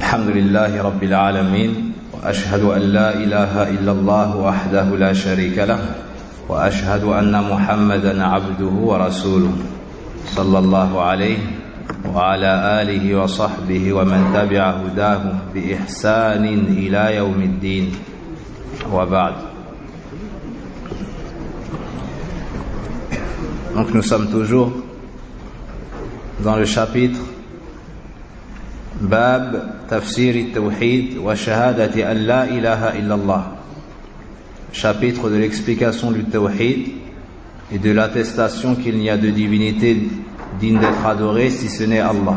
الحمد لله رب العالمين وأشهد أن لا إله إلا الله وحده لا شريك له وأشهد أن محمدا عبده ورسوله صلى الله عليه وعلى آله وصحبه ومن تبع هداهم بإحسان إلى يوم الدين وبعد. Donc nous sommes toujours dans le chapitre Bab Tafsir al-Tawhid wa Shahadati an la ilaha illallah, chapitre de l'explication du Tawhid et de l'attestation qu'il n'y a de divinité digne d'être adorée si ce n'est Allah.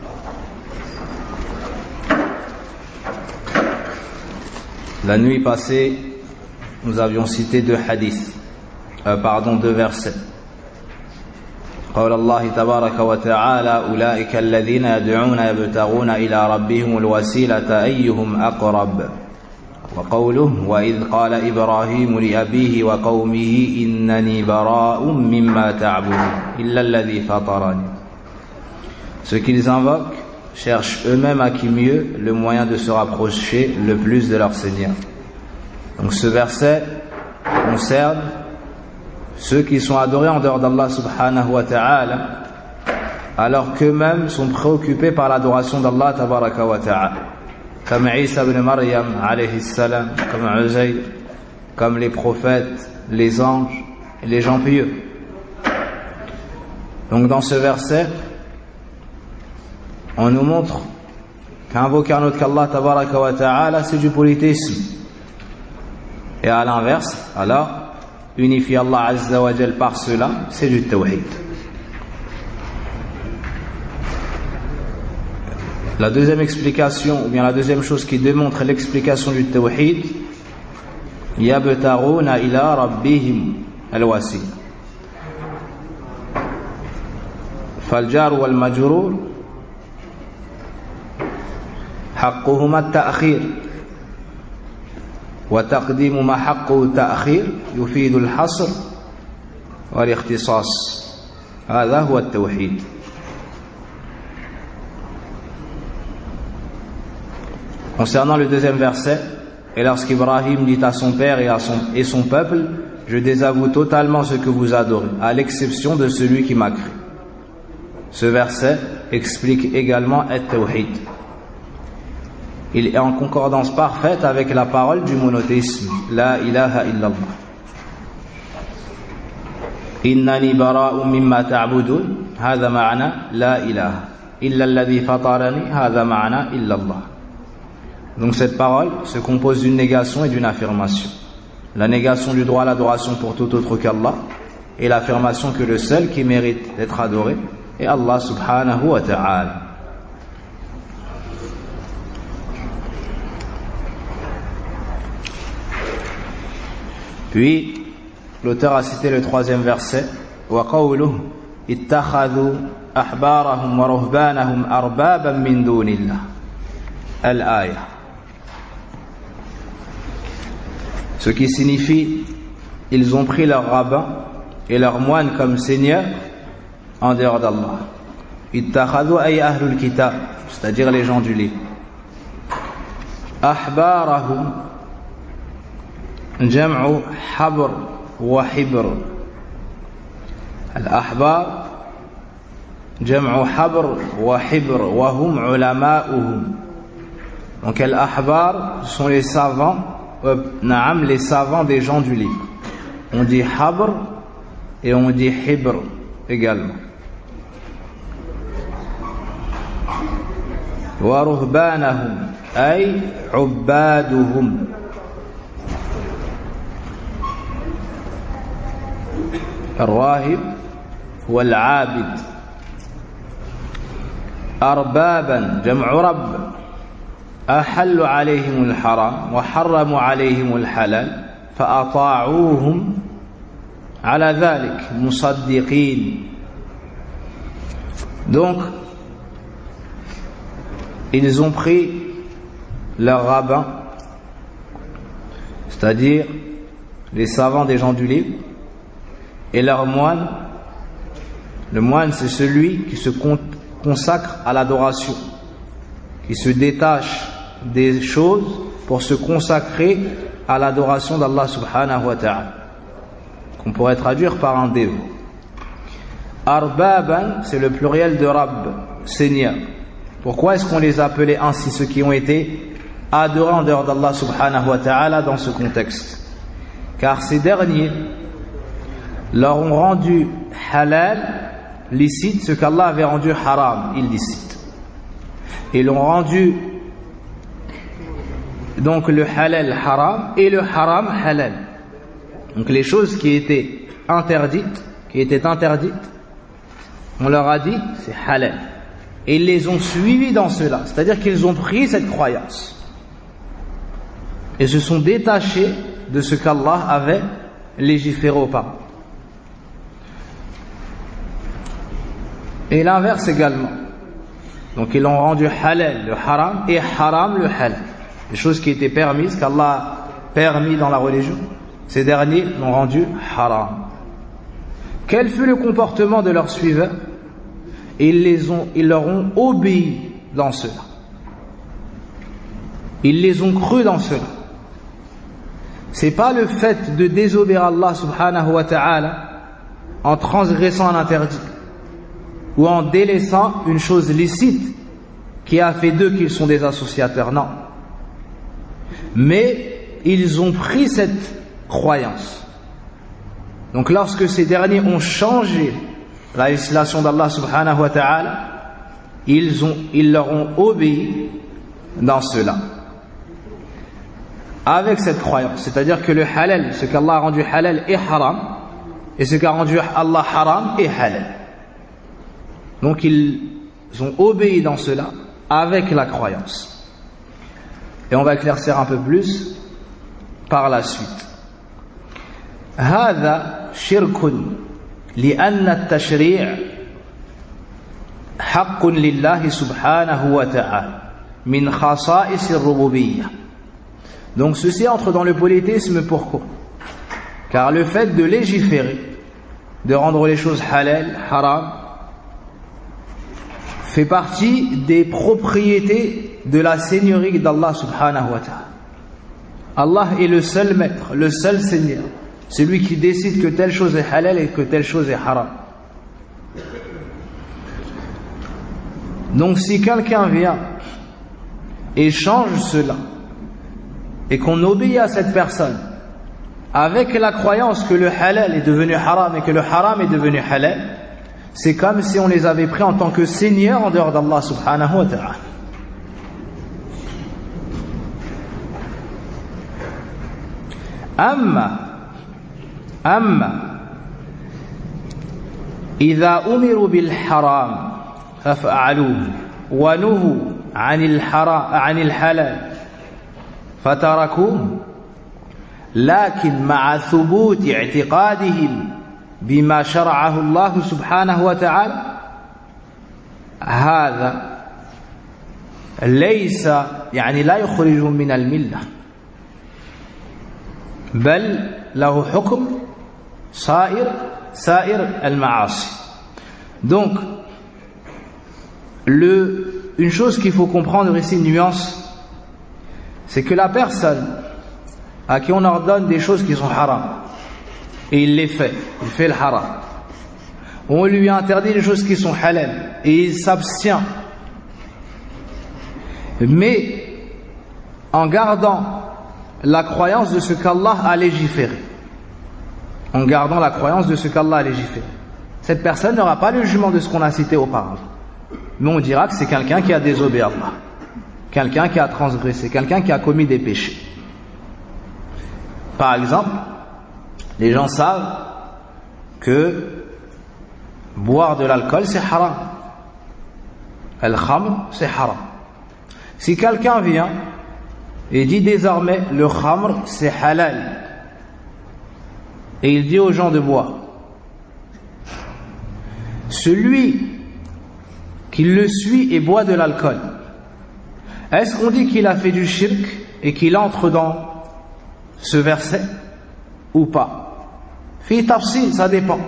La nuit passée, nous avions cité deux versets. قول الله تبارك وتعالى أولئك الذين يدعون يبتغون إلى ربهم الوسيلة أيهم أقرب، وقوله وإذ قال إبراهيم لأبيه وقومه إنني براء مما تعبدون إلا الذي فطرني. Ceux qu'ils invoquent cherchent eux-mêmes à qui mieux le moyen de se rapprocher le plus de leur Seigneur. Donc ce verset concerne ceux qui sont adorés en dehors d'Allah subhanahu wa ta'ala, alors qu'eux-mêmes sont préoccupés par l'adoration d'Allah tabaraka wa ta'ala, comme Isa ibn Maryam alayhi salam, comme Uzayr, comme les prophètes, les anges et les gens pieux. Donc dans ce verset, on nous montre qu'invoquer un autre qu'Allah tabaraka wa ta'ala, c'est du polythéisme. Et à l'inverse, alors unifier Allah Azza wa Jal par cela, c'est du tawhid. La deuxième explication, ou bien la deuxième chose qui démontre l'explication du tawhid, yabtaruna ila rabbihim al-wasila. فالجار والمجرور حقهما التأخير، وتقديم ما حقه تأخير يفيد الحصر والاختصاص. هذا هو التوحيد. Concernant le deuxième verset, et lorsqu'Ibrahim dit à son père et son peuple, je désavoue totalement ce que vous adorez, à l'exception de celui qui m'a créé. Ce verset explique également at-tawhid. Il est en concordance parfaite avec la parole du monothéisme, la ilaha illallah. Innani bara'un mimma ta'budun, hadha ma'na la ilaha illa alladhi fatarani, hadha ma'na illallah. Donc cette parole se compose d'une négation et d'une affirmation. La négation du droit à l'adoration pour tout autre qu'Allah, et l'affirmation que le seul qui mérite d'être adoré est Allah subhanahu wa ta'ala. Puis, l'auteur a cité le troisième verset, وَقَوْلُهُ اتَّخَذُوا أَحْبَارَهُمْ وَرُهْبَانَهُمْ أَرْبَابًا مِّن دُونِ اللَّهِ. Al-Aya. Ce qui signifie, ils ont pris leurs rabbins et leurs moines comme seigneurs en dehors d'Allah. اتَّخَذُوا أي أهل الكتاب, c'est-à-dire les gens du livre. أحبارهم جمع حبر وحبر. الأحبار جمع حبر وحبر وهم علماؤهم. Donc al-ahbar sont les savants, les savants des gens du livre. On dit habr et on dit hibr également. Wa ruhbanahum ay ubbaduhum. الراهب هو العابد. أربابا جمع رب. أحلوا عليهم الحرام وحرموا عليهم الحلال فأطاعوهم على ذلك مصدقين. Donc ils ont pris leurs rabbins, c'est-à-dire les savants des gens du livre, et leur moine. Le moine, c'est celui qui se consacre à l'adoration qui se détache des choses pour se consacrer à l'adoration d'Allah subhanahu wa ta'ala, qu'on pourrait traduire par un dévot. Arbaban, c'est le pluriel de Rabb, Seigneur. Pourquoi est-ce qu'on les appelait ainsi, ceux qui ont été adorés en dehors d'Allah subhanahu wa ta'ala dans ce contexte? Car ces derniers leur ont rendu halal, licite, ce qu'Allah avait rendu haram, illicite. Ils l'ont rendu donc le halal haram et le haram halal. Donc les choses qui étaient interdites, on leur a dit c'est halal. Et ils les ont suivis dans cela, c'est-à-dire qu'ils ont pris cette croyance et se sont détachés de ce qu'Allah avait légiféré auparavant. Et l'inverse également. Donc ils l'ont rendu halal le haram et haram le halal. Les choses qui étaient permises, qu'Allah a permis dans la religion, ces derniers l'ont rendu haram. Quel fut le comportement de leurs suiveurs? Ils leur ont obéi dans cela. Ils les ont crus dans cela. C'est pas le fait de désobéir à Allah subhanahu wa ta'ala en transgressant un interdit ou en délaissant une chose licite qui a fait d'eux qu'ils sont des associateurs, non. Mais ils ont pris cette croyance. Donc lorsque ces derniers ont changé la législation d'Allah subhanahu wa ta'ala, ils leur ont obéi dans cela. Avec cette croyance, c'est-à-dire que le halal, ce qu'Allah a rendu halal est haram, et ce qu'a rendu Allah haram est halal. Donc ils ont obéi dans cela avec la croyance. Et on va éclaircir un peu plus par la suite. هذا شرك لأن التشريع حق لله سبحانه وتعالى من خصائص الربوبية. Donc ceci entre dans le polythéisme. Pourquoi? Car le fait de légiférer, de rendre les choses halal, haram, fait partie des propriétés de la seigneurie d'Allah subhanahu wa ta'ala. Allah est le seul maître, le seul seigneur. C'est lui qui décide que telle chose est halal et que telle chose est haram. Donc si quelqu'un vient et change cela, et qu'on obéit à cette personne avec la croyance que le halal est devenu haram et que le haram est devenu halal, c'est comme si on les avait pris en tant que seigneurs en dehors d'Allah subhanahu wa ta'ala. أما إذا أمروا بالحرام ففعلوه ونهوا عن الحلال فتركوه لكن مع ثبوت اعتقادهم بما شرعه الله سبحانه وتعالى هذا ليس لا يخرجهم من الملة بل له حكم سائر المعاصي. Donc une chose qu'il faut comprendre ici, une nuance, c'est que la personne à qui on ordonne des choses qui sont haram et il fait le haram, on lui a interdit des choses qui sont halal et il s'abstient, mais en gardant la croyance de ce qu'Allah a légiféré, cette personne n'aura pas le jugement de ce qu'on a cité auparavant, mais on dira que c'est quelqu'un qui a désobéi à Allah, quelqu'un qui a transgressé, quelqu'un qui a commis des péchés. Par exemple, les gens savent que boire de l'alcool c'est haram, al-khamr c'est haram. Si quelqu'un vient et dit désormais le khamr c'est halal et il dit aux gens de boire, celui qui le suit et boit de l'alcool, est-ce qu'on dit qu'il a fait du shirk et qu'il entre dans ce verset ou pas? Fi tafsil, ça dépend.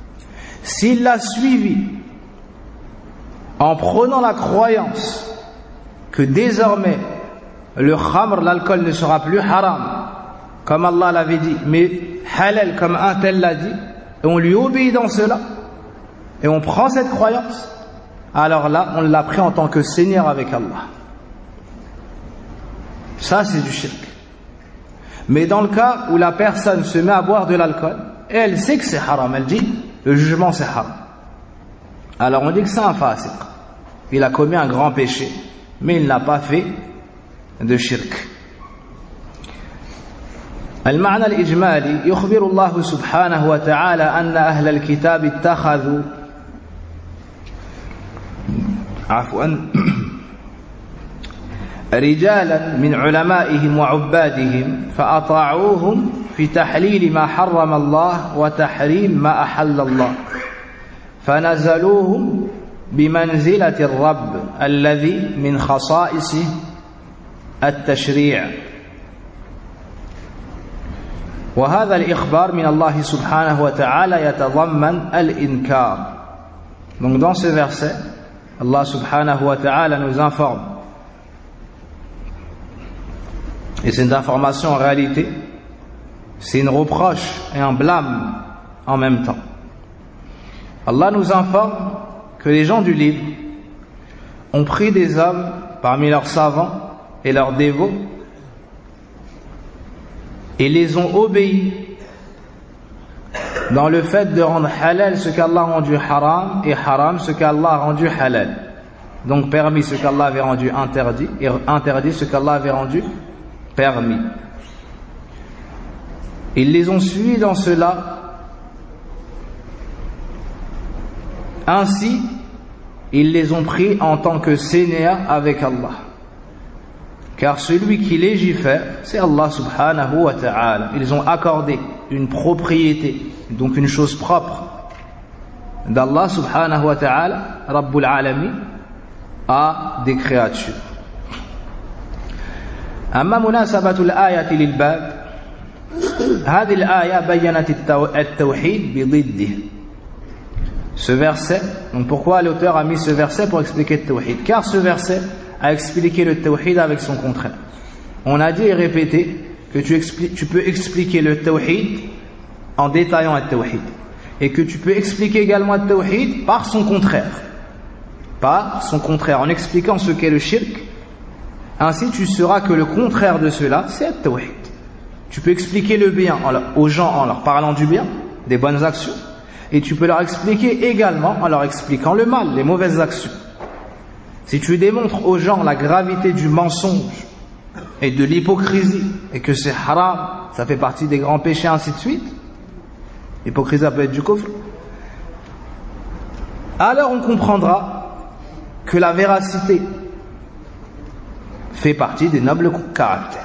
S'il l'a suivi en prenant la croyance que désormais le khamr, l'alcool ne sera plus haram comme Allah l'avait dit, mais halal comme un tel l'a dit, et on lui obéit dans cela, et on prend cette croyance, alors là on l'a pris en tant que Seigneur avec Allah. Ça c'est du shirk. Mais dans le cas où la personne se met à boire de l'alcool et elle sait que c'est haram, elle dit le jugement c'est haram, alors on dit que c'est un fasiq, il a commis un grand péché, mais il n'a pas fait de shirk. المعنى الإجمالي يخبر الله سبحانه وتعالى أن أهل الكتاب اتخذوا رجالا من علمائهم وعبادهم فأطاعوهم في تحليل ما حرم الله وتحريم ما أحل الله فنزلوهم بمنزلة الرب الذي من خصائصه التشريع وهذا الإخبار من الله سبحانه وتعالى يتضمن الإنكار. Donc dans ce verset, Allah subhanahu wa ta'ala nous informe, et c'est une information en réalité, c'est une reproche et un blâme en même temps. Allah nous informe que les gens du livre ont pris des hommes parmi leurs savants et leurs dévots et les ont obéis dans le fait de rendre halal ce qu'Allah a rendu haram et haram ce qu'Allah a rendu halal. Donc permis ce qu'Allah avait rendu interdit et interdit ce qu'Allah avait rendu permis. Ils les ont suivis dans cela. Ainsi, ils les ont pris en tant que seigneurs avec Allah. Car celui qui légifère, c'est Allah subhanahu wa ta'ala. Ils ont accordé une propriété, donc une chose propre d'Allah subhanahu wa ta'ala, Rabbul Alamin, à des créatures. أما مناسبة الآية للباب هذه الآية بيّنت التوحيد بضده. Ce verset, donc pourquoi l'auteur a mis ce verset pour expliquer le tawhid? Car ce verset a expliqué le tawhid avec son contraire. On a dit et répété que tu peux expliquer le tawhid en détaillant le tawhid, et que tu peux expliquer également le tawhid par son contraire, en expliquant ce qu'est le shirk. Ainsi tu sauras que le contraire de cela c'est le tawhid. Tu peux expliquer le bien aux gens en leur parlant du bien, des bonnes actions, et tu peux leur expliquer également en leur expliquant le mal, les mauvaises actions. Si tu démontres aux gens la gravité du mensonge et de l'hypocrisie, et que c'est haram, ça fait partie des grands péchés, ainsi de suite, l'hypocrisie peut être du kufr, alors on comprendra que la véracité fait partie des nobles caractères.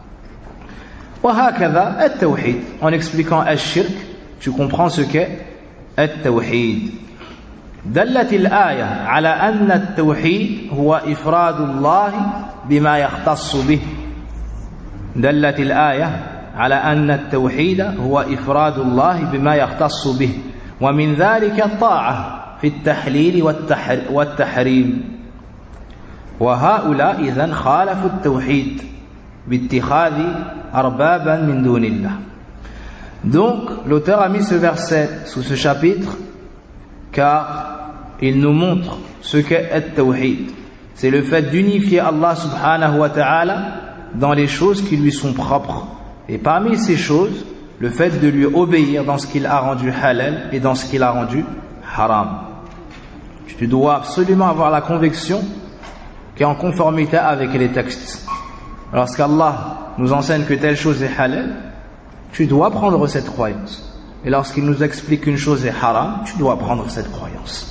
وهكذا التوحيد, en expliquant الشرك, tu comprends ce qu'est التوحيد. دلت الآية على أن التوحيد هو إفراد الله بما يختص به. دلت الآية على أن التوحيد هو إفراد الله بما يختص به ومن ذلك الطاعة في التحليل والتحريم. وهؤلاء إذن خالفوا التوحيد باتخاذ أربابا من دون الله. Donc l'auteur a mis ce verset sous ce chapitre car il nous montre ce qu'est at-tawhid. C'est le fait d'unifier Allah subhanahu wa ta'ala dans les choses qui lui sont propres, et parmi ces choses le fait de lui obéir dans ce qu'il a rendu halal et dans ce qu'il a rendu haram. Tu dois absolument avoir la conviction qui est en conformité avec les textes. Lorsqu'Allah nous enseigne que telle chose est halal, tu dois prendre cette croyance. Et lorsqu'il nous explique qu'une chose est haram, tu dois prendre cette croyance.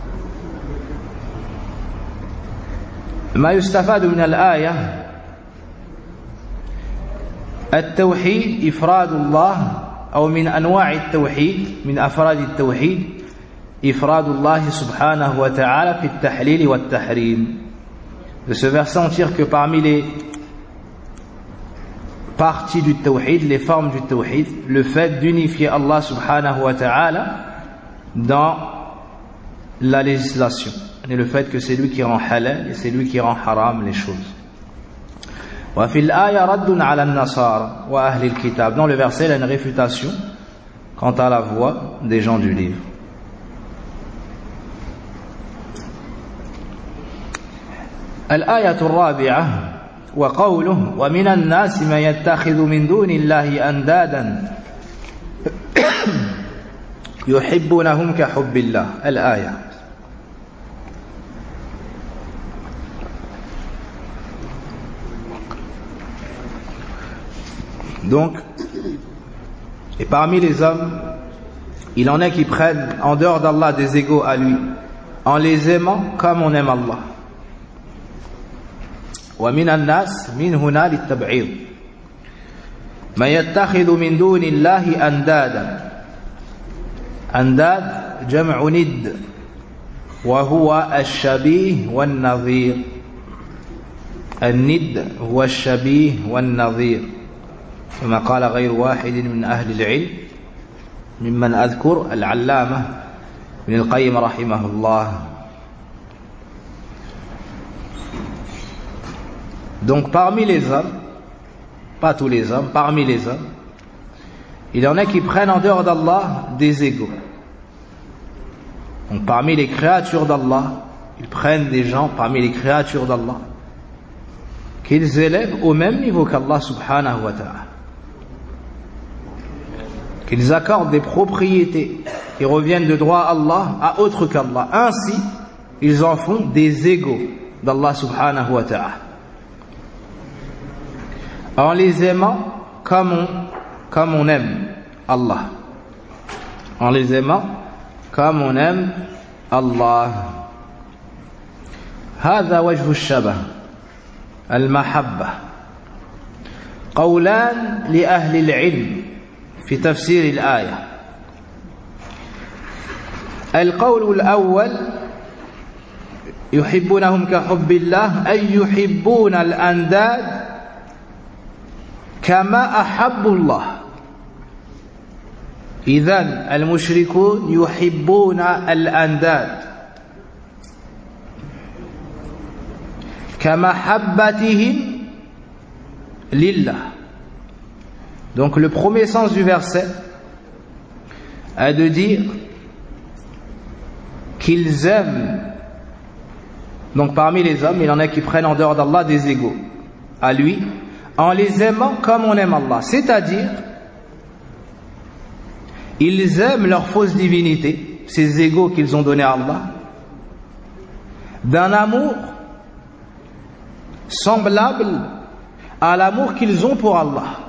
ما يستفاد من الآية التوحيد إفراد الله أو من أنواع التوحيد من أفراد التوحيد إفراد الله سبحانه وتعالى في التحليل والتحريم. De ce verset on tire que parmi les parties du tawhid, les formes du tawhid, le fait d'unifier Allah subhanahu wa ta'ala dans la législation et le fait que c'est lui qui rend halal et c'est lui qui rend haram les choses. وفي الآية رد على النصارى وأهل الكتاب. Dans le verset, il y a une réfutation quant à la voix des gens du livre. الآية الرابعة وقوله ومن الناس من يتخذ من دون الله أندادا يحبونهم كحب الله. الآية. Donc, et parmi les hommes, il en est qui prennent en dehors d'Allah des égaux à lui, en les aimant comme on aime Allah. ومن الناس من هنا للتبعيض من يتخذ من دون الله أندادا. أنداد جمع ند وهو الشبيه والنظير. الند هو الشبيه والنظير كما قال غير واحد من أهل العلم ممن أذكر العلامة ابن القيم رحمه الله. Donc parmi les hommes, pas tous les hommes, parmi les hommes, il y en a qui prennent en dehors d'Allah des égaux. Donc parmi les créatures d'Allah, ils prennent des gens parmi les créatures d'Allah qu'ils élèvent au même niveau qu'Allah subhanahu wa ta'ala, qu'ils accordent des propriétés qui reviennent de droit à Allah à autre qu'Allah. Ainsi, ils en font des égaux d'Allah subhanahu wa ta'ala, en les aimant comme on aime Allah, en les aimant comme on aime Allah. هذا وجه الشبه المحبة. قولان لأهل العلم في تفسير الآية. القول الأول يحبونهم كحب الله أي يحبون الأنداد كما أحب الله. إذن المشركون يحبون الأنداد كمحبتهم لله. Donc le premier sens du verset est de dire qu'ils aiment, donc parmi les hommes il en a qui prennent en dehors d'Allah des égaux à lui en les aimant comme on aime Allah, c'est-à-dire ils aiment leur fausse divinité, ces égaux qu'ils ont donnés à Allah, d'un amour semblable à l'amour qu'ils ont pour Allah.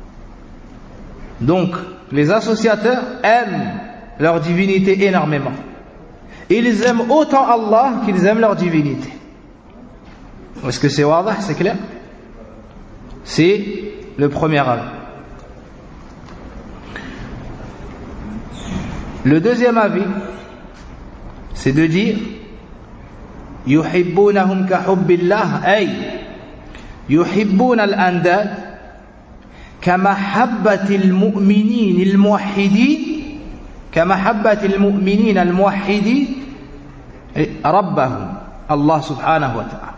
Donc les associateurs aiment leur divinité énormément. Ils aiment autant Allah qu'ils aiment leur divinité. Est-ce que c'est wadah, c'est clair? C'est le premier avis. Le deuxième avis, c'est de dire yuhibbunahum ka hubbillah ay yuhibbuna al-andad kamahabbati al-mu'minin al-muwahhidin kamahabbati al-mu'minin al-muwahhidin rabbahum Allah subhanahu wa ta'ala.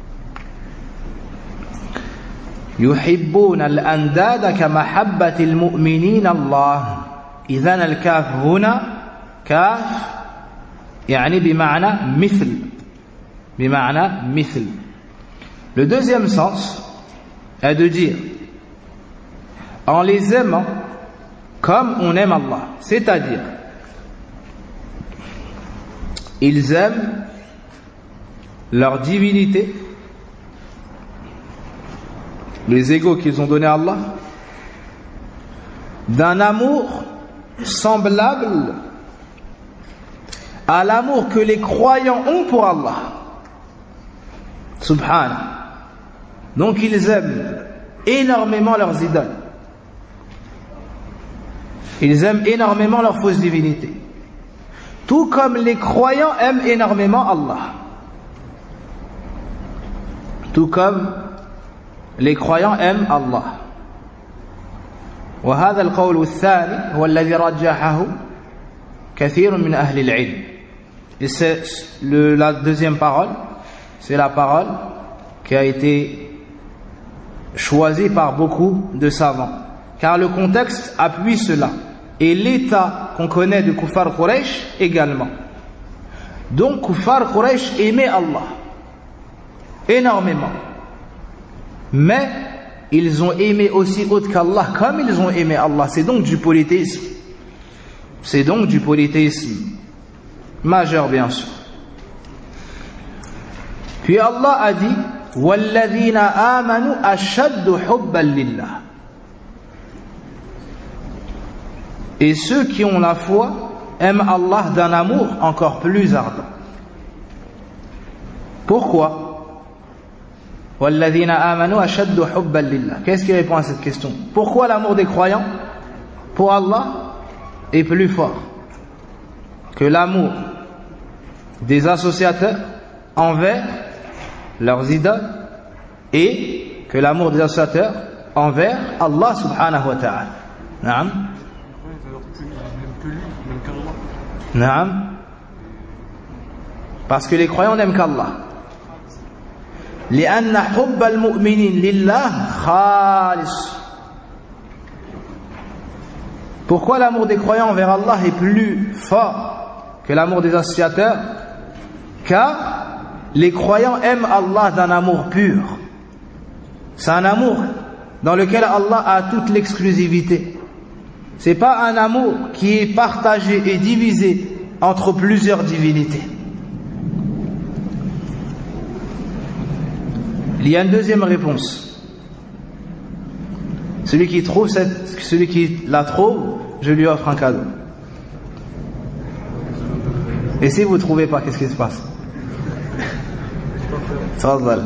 يحبون الأنداد كمحبة المؤمنين الله. إذن الكاف هنا كاف يعني بمعنى مثل، بمعنى مثل. Le deuxième sens est de dire en les aimant comme on aime Allah, c'est-à-dire ils aiment leur divinité, les égaux qu'ils ont donnés à Allah, d'un amour semblable à l'amour que les croyants ont pour Allah subhanahu. Donc ils aiment énormément leurs idoles, ils aiment énormément leur fausse divinité, tout comme les croyants aiment énormément Allah, tout comme les croyants aiment Allah. وهذا القول الثاني هو الذي رجحه كثير من أهل العلم. Et c'est la deuxième parole, c'est la parole qui a été choisie par beaucoup de savants. Car le contexte appuie cela. Et l'état qu'on connaît de Kuffar Quraysh également. Donc Kuffar Quraysh aimait Allah énormément. Mais ils ont aimé aussi autre qu'Allah comme ils ont aimé Allah. C'est donc du polythéisme. C'est donc du polythéisme majeur, bien sûr. Puis Allah a dit وَالَّذِينَ آمَنُوا أَشَدُّ حُبًّا لِلَّهِ. Et ceux qui ont la foi aiment Allah d'un amour encore plus ardent. Pourquoi? وَالَّذِينَ آمَنُوا أَشَدُّ حُبًّا لِلَّهِ. Qu'est-ce qui répond à cette question? Pourquoi l'amour des croyants pour Allah est plus fort que l'amour des associateurs envers leurs idoles et que l'amour des associateurs envers Allah subhanahu wa ta'ala? Naam. Naam. Parce que les croyants n'aiment qu'Allah. لأن حب المؤمنين لله خالص. Pourquoi l'amour des croyants envers Allah est plus fort que l'amour des associateurs? Car les croyants aiment Allah d'un amour pur. C'est un amour dans lequel Allah a toute l'exclusivité. C'est pas un amour qui est partagé et divisé entre plusieurs divinités. Il y a une deuxième réponse. Celui qui la trouve, je lui offre un cadeau. Et si vous ne trouvez pas, qu'est-ce qui se passe? Tafadhal.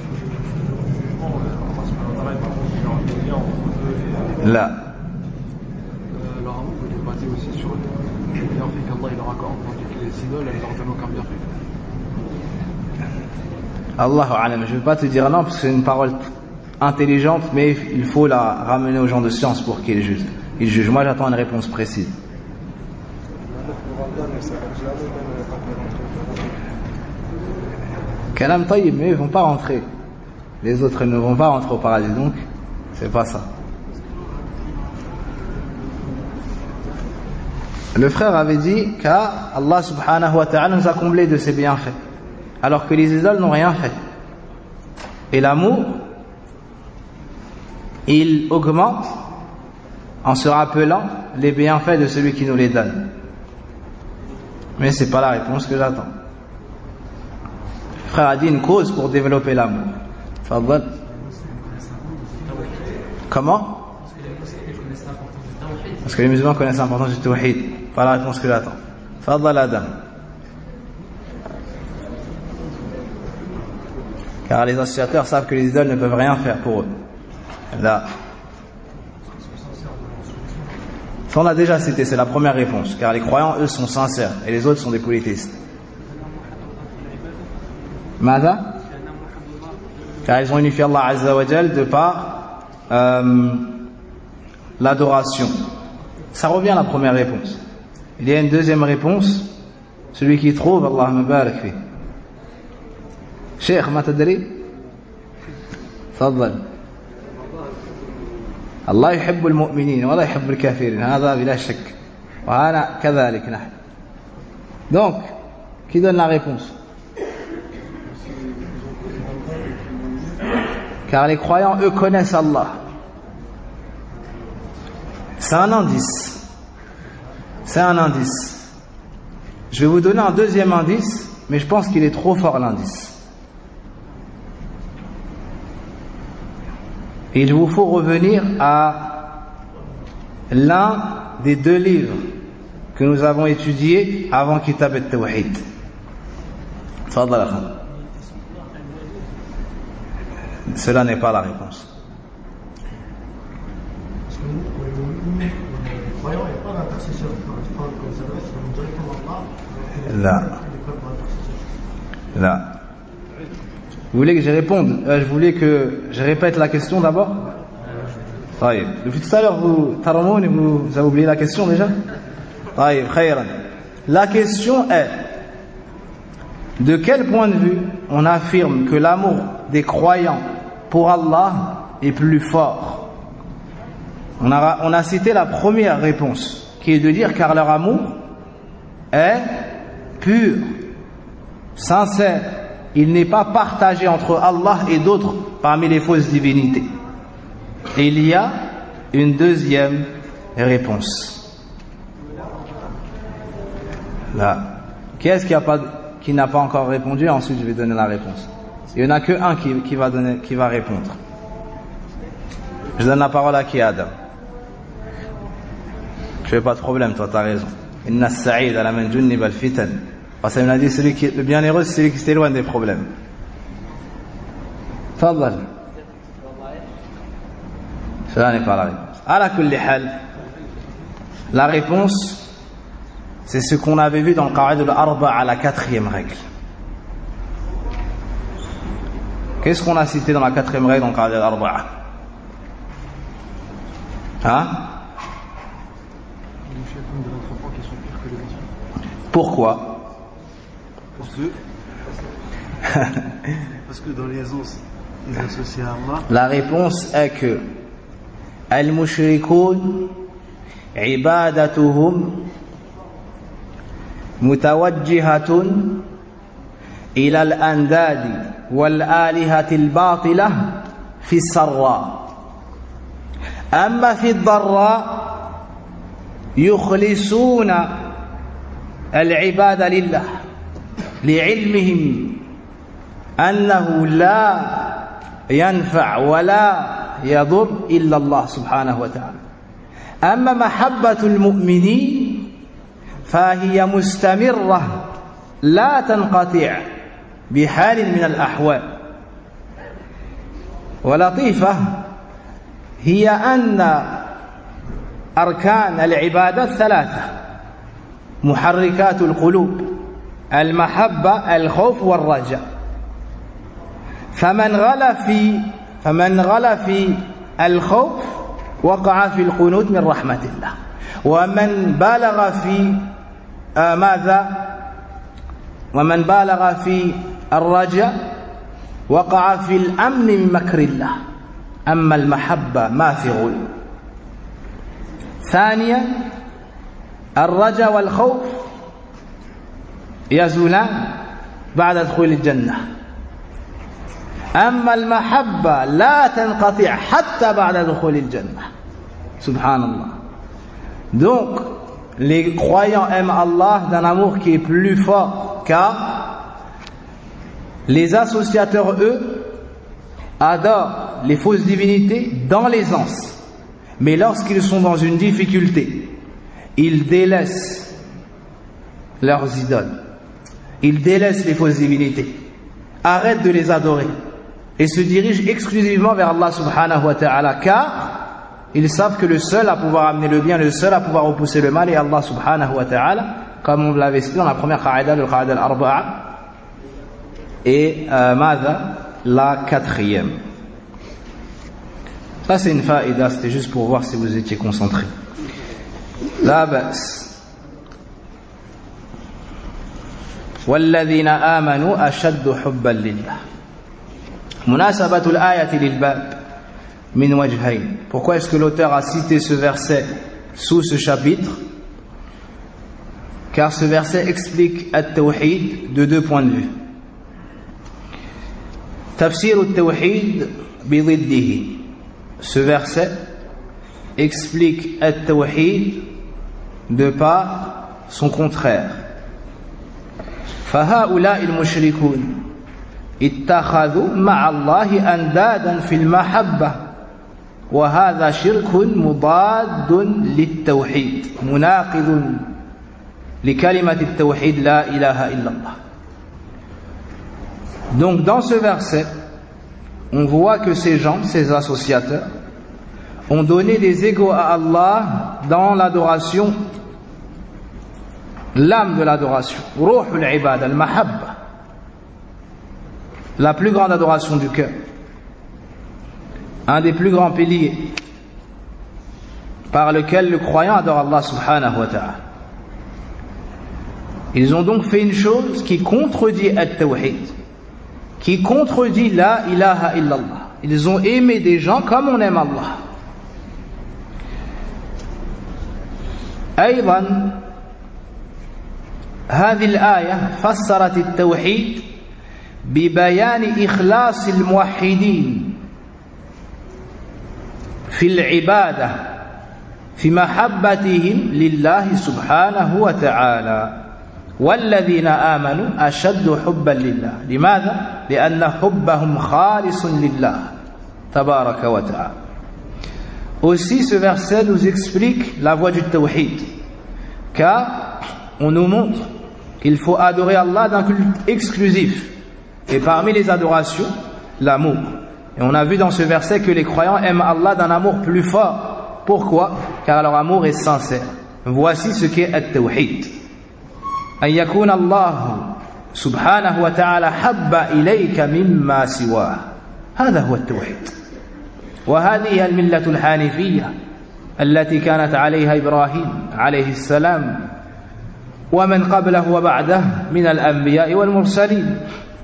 Là. Leur amour est basé aussi sur les bienfaits qu'Allah leur accorde, tandis que les idoles, elles leur donnent aucun bienfait. Allahu alam, je ne vais pas te dire non parce que c'est une parole intelligente, mais il faut la ramener aux gens de science pour qu'ils jugent. Ils jugent. Moi, j'attends une réponse précise. Kalam tayyib, mais ils ne vont pas rentrer. Les autres ne vont pas rentrer au paradis, donc c'est pas ça. Le frère avait dit qu'Allah subhanahu wa ta'ala nous a comblés de ses bienfaits, alors que les idoles n'ont rien fait. Et l'amour, il augmente en se rappelant les bienfaits de celui qui nous les donne. Mais ce n'est pas la réponse que j'attends. Le frère a dit une cause pour développer l'amour. Fadhal. Comment? Parce que les musulmans connaissent l'importance du tawhid. Pas la réponse que j'attends. Fadhal Adam. Car les associateurs savent que les idoles ne peuvent rien faire pour eux. Là. Ça on l'a déjà cité, c'est la première réponse. Car les croyants, eux, sont sincères. Et les autres sont des polythéistes. Mada? Car ils ont unifié Allah Azza wa Jal de par l'adoration. Ça revient à la première réponse. Il y a une deuxième réponse. Celui qui trouve, Allahumma barak fi. شيخ ما تدري تفضل الله يحب المؤمنين ولا يحب الكافرين هذا بلا شك وأنا كذلك نحن. Donc qui donne la réponse? Car les croyants eux connaissent Allah. C'est un indice. C'est un indice. Je vais vous donner un deuxième indice, mais je pense qu'il est trop fort l'indice. Et il vous faut revenir à l'un des deux livres que nous avons étudiés avant Kitab al-Tawhid. Cela n'est pas la réponse. Là. Là. Vous voulez que je réponde? Je voulais que je répète la question d'abord. Depuis tout à l'heure, vous avez oublié la question déjà. La question est: De quel point de vue on affirme que l'amour des croyants pour Allah est plus fort? On a cité la première réponse, qui est de dire car leur amour est pur, sincère. Il n'est pas partagé entre Allah et d'autres parmi les fausses divinités. Et il y a une deuxième réponse. Là. Qui est-ce qui n'a pas encore répondu? Ensuite, je vais donner la réponse. Il n'y en a que un qui va répondre. Je donne la parole à qui, Adam? Je fais pas de problème, toi, tu as raison. Inna as-sa'id ala man junnib al-fitan. Parce qu'il m'a dit le bienheureux, c'est celui qui s'éloigne des problèmes. Fadal. Cela n'est pas la réponse. Ala kulli hal. La réponse, c'est ce qu'on avait vu dans le Qa'id al-Arba à la 4e règle. Qu'est-ce qu'on a cité dans la 4e règle dans le Qa'id al-Arba? Hein? Pourquoi? Parce que dans les associés à Allah. La réponse est que al-mushrikoun ibadatuhum mutawajjihatun ila al-andadi wal-alihati al-batila fi as-sarra. Amma fi ad-darra yukhlisuna al-ibada lillah li'ilmihim أنه لا ينفع ولا يضر إلا الله سبحانه وتعالى. أما محبة المؤمنين فهي مستمرة لا تنقطع بحال من الأحوال. ولطيفة هي أن أركان العبادة 3 محركات القلوب: المحبة، الخوف، والرجاء. فمن غلا في الخوف وقع في القنوط من رحمة الله، ومن بالغ في ومن بالغ في الرجاء وقع في الأمن من مكر الله. أما المحبة ما في غلو. ثانيا الرجاء والخوف يزولان بعد دخول الجنة. أما المحبة لا تنقطع حتى بعد دخول الجنة. Subhanallah. Donc, les croyants aiment Allah d'un amour qui est plus fort, car les associateurs, eux, adorent les fausses divinités dans l'aisance. Mais lorsqu'ils sont dans une difficulté, ils délaissent leurs idoles. Ils délaissent les fausses divinités. Arrêtent de les adorer. Et se dirigent exclusivement vers Allah subhanahu wa ta'ala, car ils savent que le seul à pouvoir amener le bien, le seul à pouvoir repousser le mal est Allah subhanahu wa ta'ala, comme on l'avait cité dans la première qaïda, le qaïda al-arba'a, et la 4e. Ça c'est une faïda, c'était juste pour voir si vous étiez concentrés. La bas. وَالَّذِينَ آمَنُوا أَشَدُّ حُبًّا لِلَّهِ. مناسبة الآية للباب من وجهين. Pourquoi est-ce que l'auteur a cité ce verset sous ce chapitre? Car ce verset explique at-tawhid de 2 points de vue. Tafsir at-tawhid bididdihi. Ce verset explique at-tawhid de par son contraire. فهؤلاء المشركون اتخذوا مع الله أندادا في المحبة وهذا شرك مضاد للتوحيد مناقض لكلمة التوحيد لا إله إلا الله. Donc dans ce verset, on voit que ces gens, ces associateurs, ont donné des égaux à Allah dans l'adoration, l'âme de l'adoration, ruhul ibad, al-mahabba, la plus grande adoration du cœur, un des plus grands piliers par lequel le croyant adore Allah subhanahu wa ta'ala. Ils ont donc fait une chose qui contredit at-tawhid, qui contredit la ilaha illallah. Ils ont aimé des gens comme on aime Allah. أيضا هذه الآية فسرت التوحيد ببيان إخلاص الموحدين في العبادة في محبتهم لله سبحانه وتعالى والذين آمنوا أشد حبا لله. لماذا؟ لأن حبهم خالص لله تبارك وتعالى. Aussi ce verset nous explique la voie du tawhid, car on nous montre qu'il faut adorer Allah d'un culte exclusif, et parmi les adorations, l'amour. Et on a vu dans ce verset que les croyants aiment Allah d'un amour plus fort. Pourquoi? Car leur amour est sincère. Voici ce qu'est at-tawhid. أن يكون الله سبحانه وتعالى حب إليك مما سواه. هذا هو التوحيد. وهذه هي الملة الحنيفية التي كانت عليها إبراهيم عليه السلام ومن قبله وبعده من الأنبياء والمرسلين.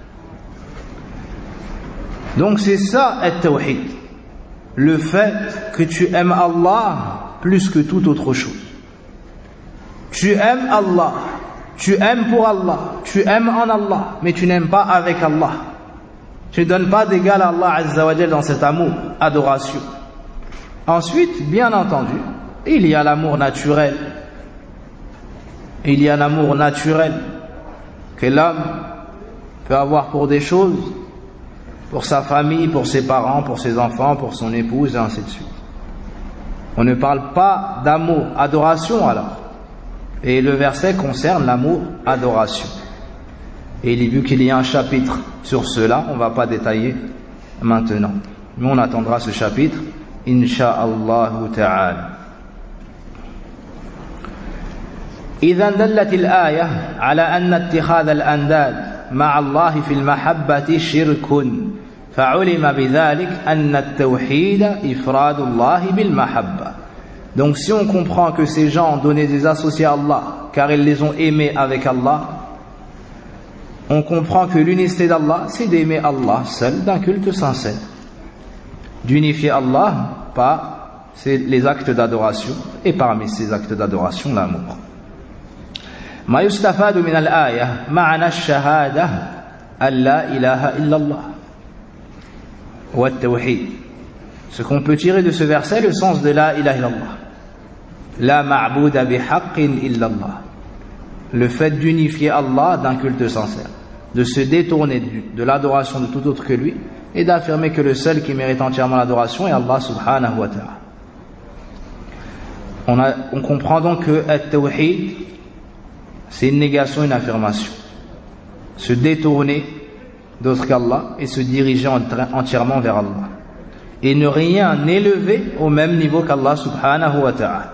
Donc c'est ça at-tawhid, le fait que tu aimes Allah plus que toute autre chose. Tu aimes Allah, tu aimes pour Allah, tu aimes en Allah, mais tu n'aimes pas avec Allah. Tu ne donnes pas d'égal à Allah Azza wa Jal dans cet amour, adoration. Ensuite, bien entendu, il y a l'amour naturel. Il y a l'amour naturel que l'homme peut avoir pour des choses, pour sa famille, pour ses parents, pour ses enfants, pour son épouse, et ainsi de suite. On ne parle pas d'amour, adoration alors. Et le verset concerne l'amour, adoration. Et vu qu'il y a un chapitre sur cela, on ne va pas détailler maintenant. Mais on attendra ce chapitre, Inch'Allah ta'ala. إذا دلت الآية على أن اتخاذ الأنداد مع الله في المحبة شرك فعلم بذلك أن التوحيد إفراد الله بالمحبة. Donc si on comprend que ces gens ont donné des associés à Allah car ils les ont aimés avec Allah, on comprend que l'unicité d'Allah c'est d'aimer Allah seul d'un culte sincère, d'unifier Allah par les actes d'adoration, et parmi ces actes d'adoration l'amour. ما يستفاد من الآية معنى الشهادة أن لا إله إلا الله والتوحيد. Ce qu'on peut tirer de ce verset, le sens de la ilaha illallah, la ma'bouda bihaqqin illallah, le fait d'unifier Allah d'un culte sincère, de se détourner de l'adoration de tout autre que lui, et d'affirmer que le seul qui mérite entièrement l'adoration est Allah subhanahu wa ta'ala. On comprend donc que at-tawhid, c'est une négation, une affirmation. Se détourner d'autre qu'Allah et se diriger entièrement vers Allah. Et ne rien élever au même niveau qu'Allah subhanahu wa ta'ala.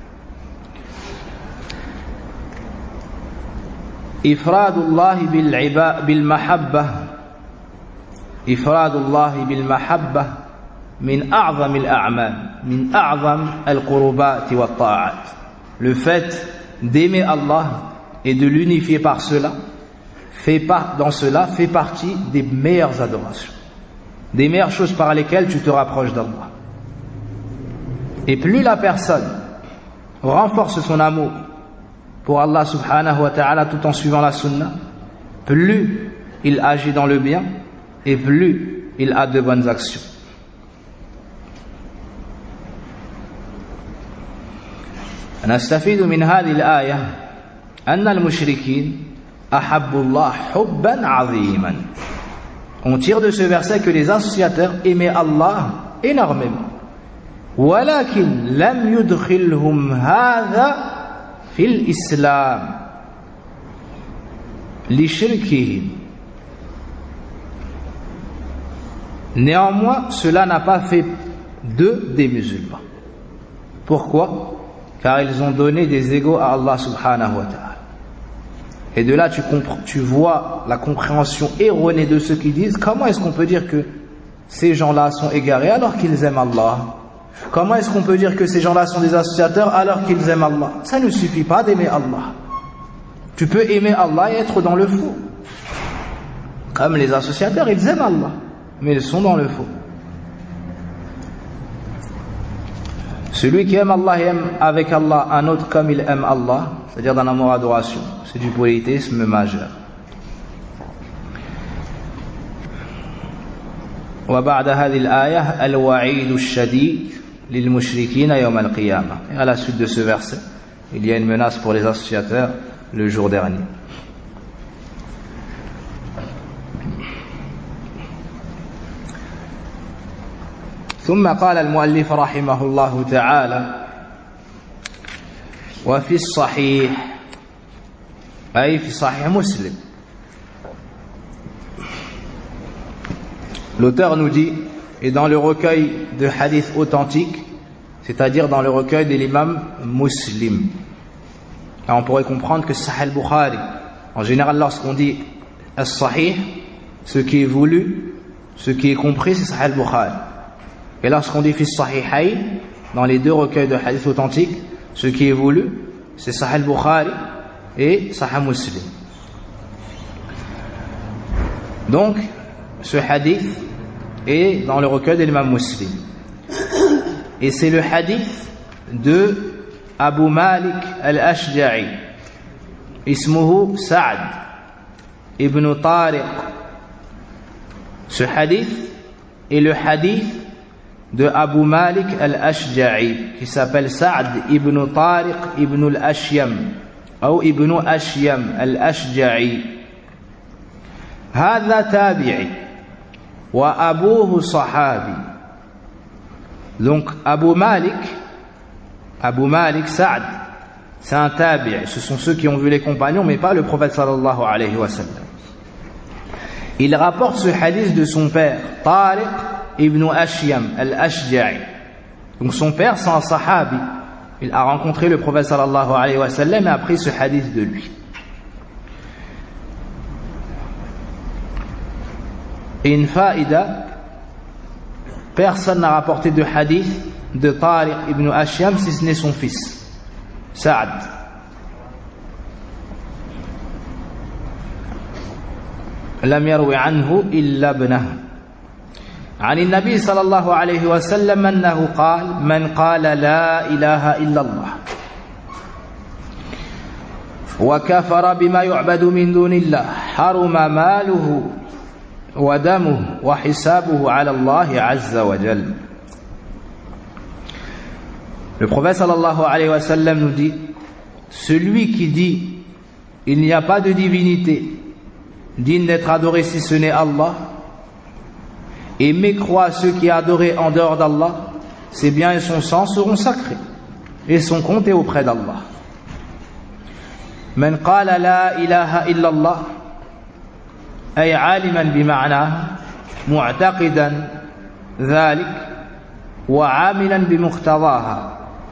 Ifradullah bil mahabba. Ifradullah bil mahabba min a'zam al-a'mal, min a'zam al-qurubat wa ta'at. Le fait d'aimer Allah et de l'unifier par cela, fait partie des meilleures adorations, des meilleures choses par lesquelles tu te rapproches d'Allah. Et plus la personne renforce son amour pour Allah subhanahu wa ta'ala tout en suivant la sunna, plus il agit dans le bien et plus il a de bonnes actions. نستفيد من هذه الآية أن المشركين أحبوا الله حبا عظيما. On tire de ce verset que les associateurs aimaient Allah énormément. ولكن لم يدخلهم هذا في الإسلام لشركهم. Néanmoins, cela n'a pas fait d'eux des musulmans. Pourquoi? Car ils ont donné des égaux à Allah subhanahu wa ta'ala. Et de là tu vois la compréhension erronée de ceux qui disent: comment est-ce qu'on peut dire que ces gens-là sont égarés alors qu'ils aiment Allah? Comment est-ce qu'on peut dire que ces gens-là sont des associateurs alors qu'ils aiment Allah? Ça ne suffit pas d'aimer Allah. Tu peux aimer Allah et être dans le faux. Comme les associateurs, ils aiment Allah, mais ils sont dans le faux. Celui qui aime Allah et aime avec Allah un autre comme il aime Allah, c'est-à-dire dans l'amour adoration, c'est du polythéisme majeur. وبعد هذه الآية الوعيد الشديد للمشركين يوم القيامة. Et à la suite de ce verset, il y a une menace pour les associateurs le jour dernier. ثم قال المؤلف رحمه الله تعالى وفي الصحيح أي في صحيح مسلم. L'auteur nous dit, et dans le recueil de hadiths authentiques, c'est-à-dire dans le recueil de l'imam Muslim. Alors on pourrait comprendre que Sahih al-Bukhari, en général lorsqu'on dit as-Sahih, ce qui est voulu, ce qui est compris, c'est Sahih al-Bukhari. Et lorsqu'on dit fi Sahihayn, dans les deux recueils de hadiths authentiques, ce qui est voulu, c'est Sahih al-Bukhari et Sahih Muslim. Donc, ce hadith est dans le recueil de l'imam Muslim. Et c'est le hadith de Abu Malik al-Ashja'i. Ismuhu Sa'd ibn Tariq. Ce hadith est le hadith de Abu Malik al-Ashja'i, qui s'appelle Sa'd ibn Tariq ibn al-Ashyam, ou ibn Ashyam al-Ashja'i. هذا تابعي وأبوه صحابي. Donc Abu Malik Sa'd, c'est un tabi'i. Ce sont ceux qui ont vu les compagnons, mais pas le prophète sallallahu alayhi wa sallam. Il rapporte ce hadith de son père, Tariq ibn Ashyam al-Ashja'i. Donc son père, c'est un sahabi. Il a rencontré le prophète sallallahu alayhi wa sallam et a pris ce hadith de lui. Et une faïda, personne n'a rapporté de hadith de Tariq ibn Ashyam si ce n'est son fils, Sa'd. لم يروي عنه إلا ابنه. عن النبي صلى الله عليه وسلم أنه قال من قال لا إله إلا الله وكفر بما يعبد من دون الله حرم ماله ودمه وحسابه على الله عز وجل. Le prophète sallallahu alayhi wa sallam nous dit, celui qui dit il n'y a pas de divinité digne d'être adoré si ce n'est Allah, et mécroit ceux qui adorent en dehors d'Allah, ses biens et son sang seront sacrés et son compte est auprès d'Allah. من قال لا إله إلا الله أي عالما بمعناه معتقدا ذلك وعاملا بمقتضاها.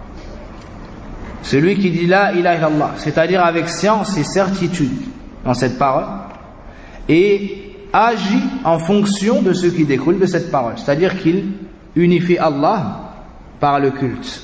Celui qui dit la ilaha illallah, c'est-à-dire avec science et certitude dans cette parole, et agit en fonction de ce qui découle de cette parole, c'est-à-dire qu'il unifie Allah par le culte.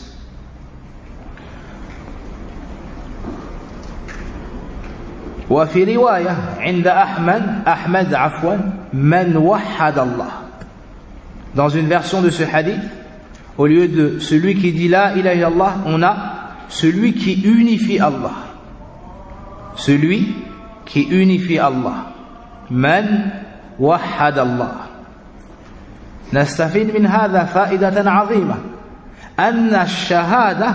وفي رواية عند أحمد عفوا من وحد الله. Dans une version de ce hadith, au lieu de celui qui dit la ilaha illallah, on a celui qui unifie Allah. Celui qui unifie Allah. من وحد الله. نستفيد من هذا فائدة عظيمة أن الشهادة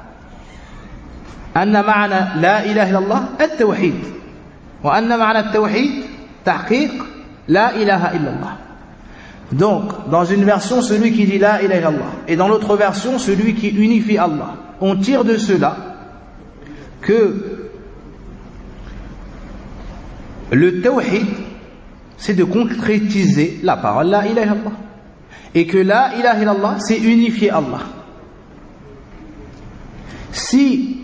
أن معنى لا إله إلا الله التوحيد وأن معنى التوحيد تحقيق لا إله إلا الله. Donc, dans une version, celui qui dit la ilaha illallah, et dans l'autre version, celui qui unifie Allah. On tire de cela que le tawhid, c'est de concrétiser la parole la ilaha illallah, et que la ilaha illallah, c'est unifier Allah. Si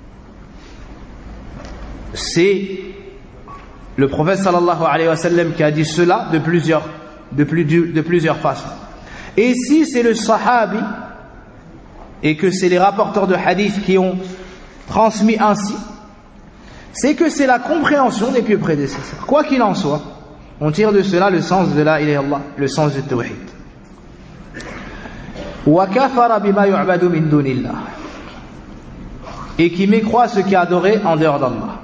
c'est le prophète sallallahu alayhi wa sallam qui a dit cela de plusieurs façons, et si c'est le sahabi et que c'est les rapporteurs de hadith qui ont transmis ainsi, c'est que c'est la compréhension des pieux prédécesseurs. Quoi qu'il en soit, on tire de cela le sens de la ilaha illallah, le sens du tawhid. Wa kafara bima yu'badu min dunillah, et qui mécroit ce qui est adoré en dehors d'Allah.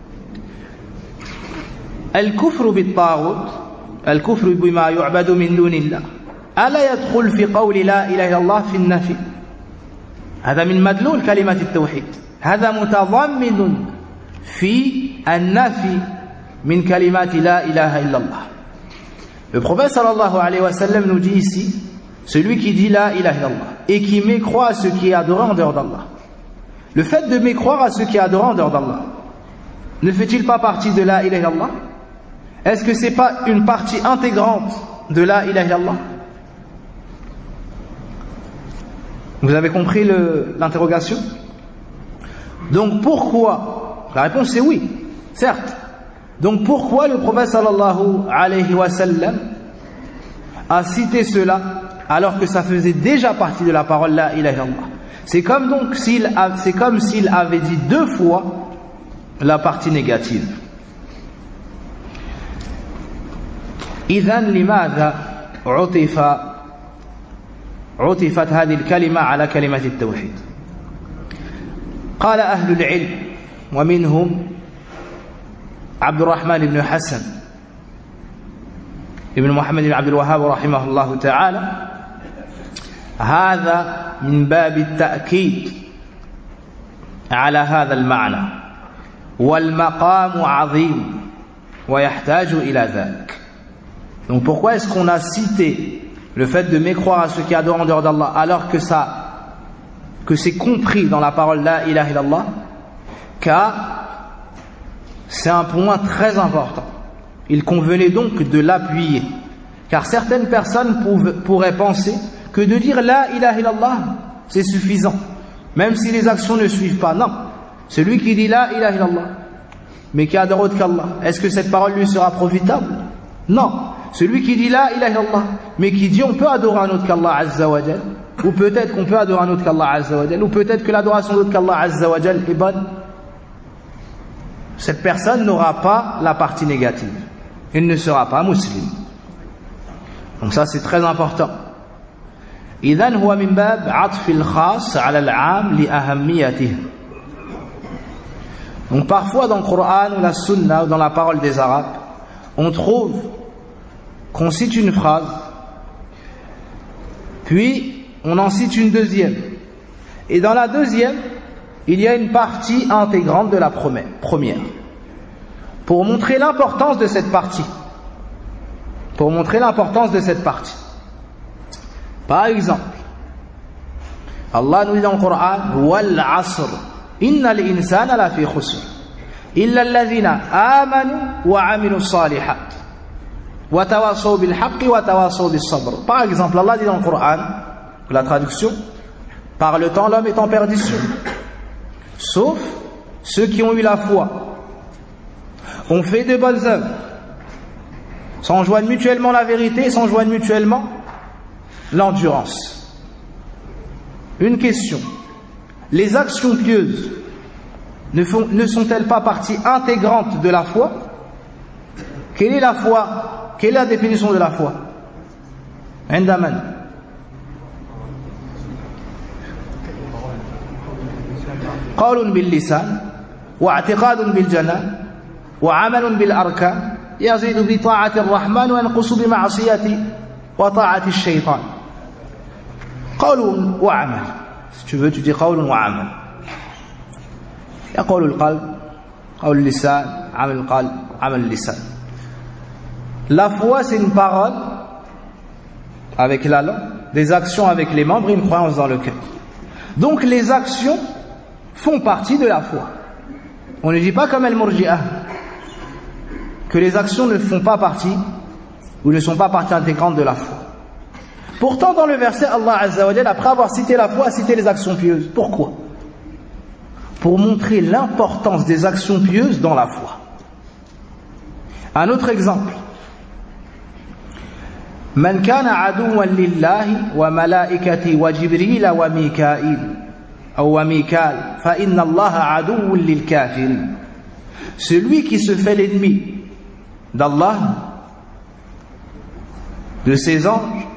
Al-kufru bit-taghut, al-kufru bima yu'badu min dunillah, ala yadkhul fi qawli la ilaha illallah fi an-nafi. هذا من مدلول كلمة التوحيد، هذا متضمن في النفي من كلمات لا إله إلا الله. Le prophète sallallahu alayhi wa sallam nous dit ici, celui qui dit la ilaha illallah et qui mécroit à ce qui est adoré en dehors d'Allah. Le fait de mécroire à ce qui est adoré en dehors d'Allah ne fait-il pas partie de la ilaha illallah? Est-ce que c'est pas une partie intégrante de la ilaha illallah? Vous avez compris l'interrogation? Donc pourquoi? La réponse est oui, certes. Donc pourquoi le prophète sallallahu alayhi wa sallam a cité cela alors que ça faisait déjà partie de la parole la ilaha illallah? C'est comme s'il avait dit deux fois la partie négative. إذن لماذا عطفت هذه الكلمة على كلمة التوحيد؟ قال أهل العلم ومنهم عبد الرحمن بن حسن ابن محمد بن عبد الوهاب رحمه الله تعالى: هذا من باب التأكيد على هذا المعنى والمقام عظيم ويحتاج إلى ذلك. Donc pourquoi est-ce qu'on a cité le fait de mécroire à ce qui adore en dehors d'Allah alors que c'est compris dans la parole la ilaha illallah? Car c'est un point très important. Il convenait donc de l'appuyer, car certaines personnes pourraient penser que de dire la ilaha illallah c'est suffisant, même si les actions ne suivent pas. Non, celui qui dit la ilaha illallah mais qui adore autre qu'Allah, est-ce que cette parole lui sera profitable? Non. Celui qui dit la ilaha illallah mais qui dit on peut adorer un autre qu'Allah azza wa jal, ou peut-être qu'on peut adorer un autre qu'Allah azza wa jal, ou peut-être que l'adoration d'autre qu'Allah azza wa jal est bonne, cette personne n'aura pas la partie négative, il ne sera pas musulman. Donc ça c'est très important. إذن هو من باب عطف الخاص على العام لأهميته. Donc parfois dans le Coran ou la Sunna ou dans la parole des Arabes, on trouve qu'on cite une phrase, puis on en cite une deuxième, et dans la deuxième il y a une partie intégrante de la première, pour montrer l'importance de cette partie. Par exemple, Allah nous dit dans le Coran: wal asr innal insana lafi khusr illa alladhina amanu wa amilu salihat wa tawasaw bil haqqi wa tawasaw bis sabr. Par exemple, Allah dit dans le Coran, la traduction: par le temps l'homme est en perdition, sauf ceux qui ont eu la foi, ont fait de bonnes œuvres, s'enjoignent mutuellement la vérité, s'enjoignent mutuellement l'endurance. Une question: les actions pieuses ne sont-elles pas partie intégrante de la foi? Quelle est la foi? Quelle est la définition de la foi? Indaman. قول باللسان واعتقاد بالجنان وعمل بالأركان يزيد بطاعة الرحمن وينقص بمعصية وطاعة الشيطان. قول وعمل. Si tu veux, tu dis قول وعمل. يا قول القلب، قول اللسان، عمل القلب، عمل اللسان. La foi, c'est une parole avec la langue, des actions avec les membres et une croyance dans le cœur. Donc les actions font partie de la foi. On ne dit pas comme al-Murji'ah que les actions ne font pas partie ou ne sont pas partie intégrante de la foi. Pourtant dans le verset, Allah Azza wa Jalla, après avoir cité la foi, a cité les actions pieuses. Pourquoi? Pour montrer l'importance des actions pieuses dans la foi. Un autre exemple: Man kana aduwan lillahi wa malaikati wa jibril wa mika'il أو وميكال فإن الله عدو للكافرين. Celui qui se fait l'ennemi d'Allah, de ses anges,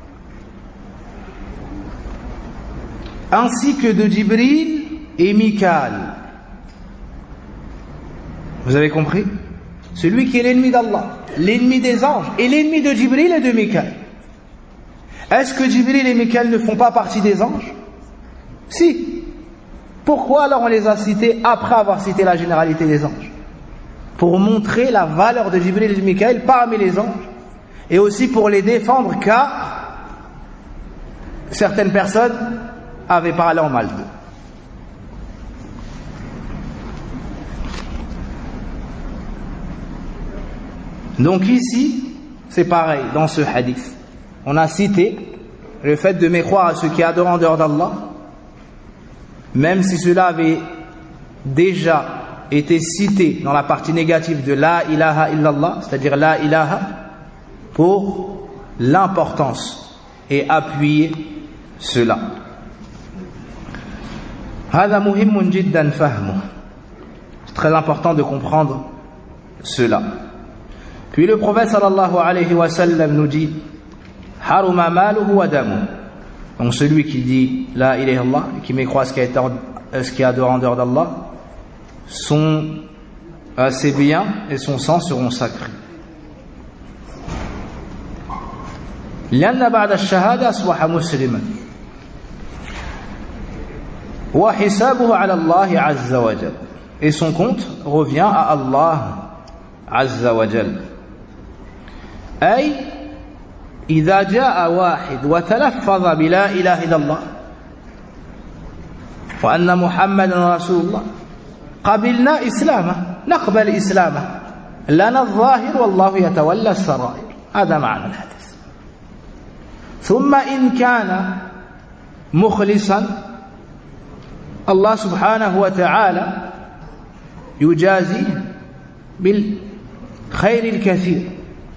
ainsi que de Jibril et Mikaël. Vous avez compris? Celui qui est l'ennemi d'Allah, l'ennemi des anges et l'ennemi de Jibril et de Mikaël. Est-ce que Jibril et Mikaël ne font pas partie des anges? Si. Pourquoi alors on les a cités après avoir cité la généralité des anges? Pour montrer la valeur de Jibril et de Mikaël parmi les anges, et aussi pour les défendre, car certaines personnes avaient parlé en mal d'eux. Donc ici, c'est pareil, dans ce hadith. On a cité le fait de mécroire à ceux qui adorent en dehors d'Allah, même si cela avait déjà été cité dans la partie négative de la ilaha illallah, c'est-à-dire la ilaha, pour l'importance et appuyer cela. هذا مهم جدا فهمه. C'est très important de comprendre cela. Puis le prophète sallallahu alayhi wa sallam nous dit haruma maluhu wa damuhu. Donc celui qui dit la ilaha illallah et qui mécroit ce qui est adoré en dehors d'Allah, ses biens et son sang seront sacrés. لأن بعد الشهادة أصبح مسلما وحسابه على الله عز وجل. Et son compte revient à Allah عز وجل. أي إذا جاء واحد وتلفظ بلا إله إلا الله وأن محمدا رسول الله قبلنا إسلامه، نقبل إسلامه، لنا الظاهر والله يتولى السرائر. هذا معنى الحديث. ثم إن كان مخلصا الله سبحانه وتعالى يجازيه بالخير الكثير.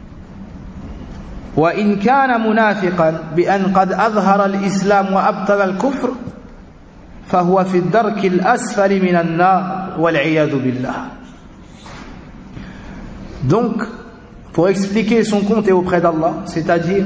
وإن كان منافقا بأن قد أظهر الإسلام وأبطل الكفر فهو في الدرك الأسفل من النار والعياذ بالله. Donc, pour expliquer son compte est auprès d'Allah, c'est-à-dire